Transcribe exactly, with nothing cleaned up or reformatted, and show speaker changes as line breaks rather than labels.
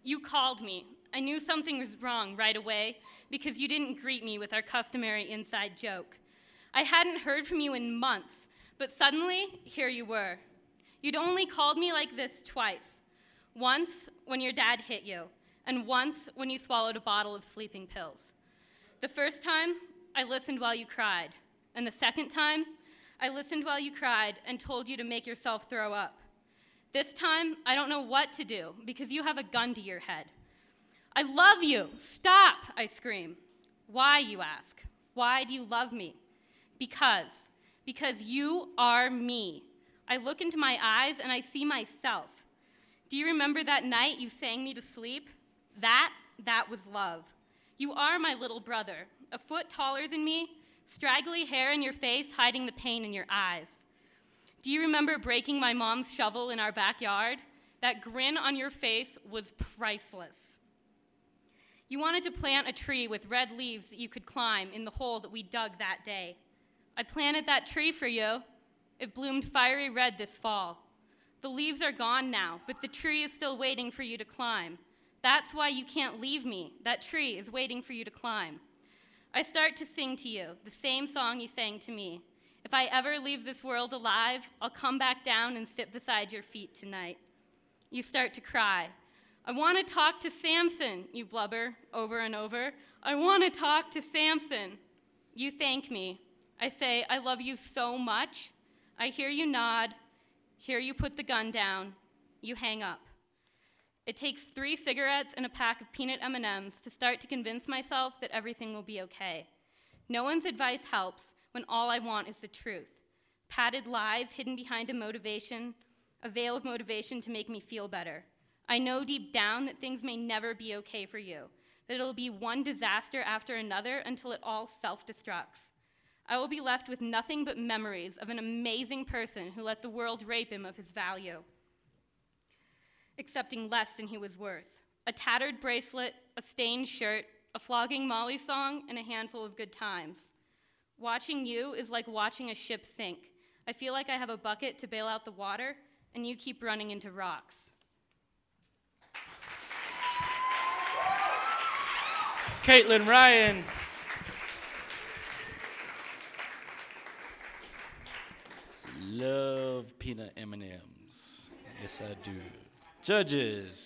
You called me. I knew something was wrong right away because you didn't greet me with our customary inside joke. I hadn't heard from you in months, but suddenly, here you were. You'd only called me like this twice. Once when your dad hit you, and once when you swallowed a bottle of sleeping pills. The first time, I listened while you cried, and the second time, I listened while you cried and told you to make yourself throw up. This time, I don't know what to do because you have a gun to your head. I love you. Stop, I scream. Why, you ask? Why do you love me? Because. Because you are me. I look into my eyes and I see myself. Do you remember that night you sang me to sleep? That, that was love. You are my little brother, a foot taller than me, straggly hair in your face hiding the pain in your eyes. Do you remember breaking my mom's shovel in our backyard? That grin on your face was priceless. You wanted to plant a tree with red leaves that you could climb in the hole that we dug that day. I planted that tree for you. It bloomed fiery red this fall. The leaves are gone now, but the tree is still waiting for you to climb. That's why you can't leave me. That tree is waiting for you to climb. I start to sing to you the same song you sang to me. If I ever leave this world alive, I'll come back down and sit beside your feet tonight. You start to cry. I want to talk to Samson, you blubber over and over. I want to talk to Samson. You thank me. I say, I love you so much. I hear you nod. Hear you put the gun down. You hang up. It takes three cigarettes and a pack of peanut M and M's to start to convince myself that everything will be okay. No one's advice helps when all I want is the truth. Padded lies hidden behind a motivation, a veil of motivation to make me feel better. I know deep down that things may never be okay for you, that it'll be one disaster after another until it all self-destructs. I will be left with nothing but memories of an amazing person who let the world rape him of his value, accepting less than he was worth. A tattered bracelet, a stained shirt, a flogging Molly song, and a handful of good times. Watching you is like watching a ship sink. I feel like I have a bucket to bail out the water, and you keep running into rocks.
Caitlin Ryan. Love peanut M and M's. Yes, I do. Judges.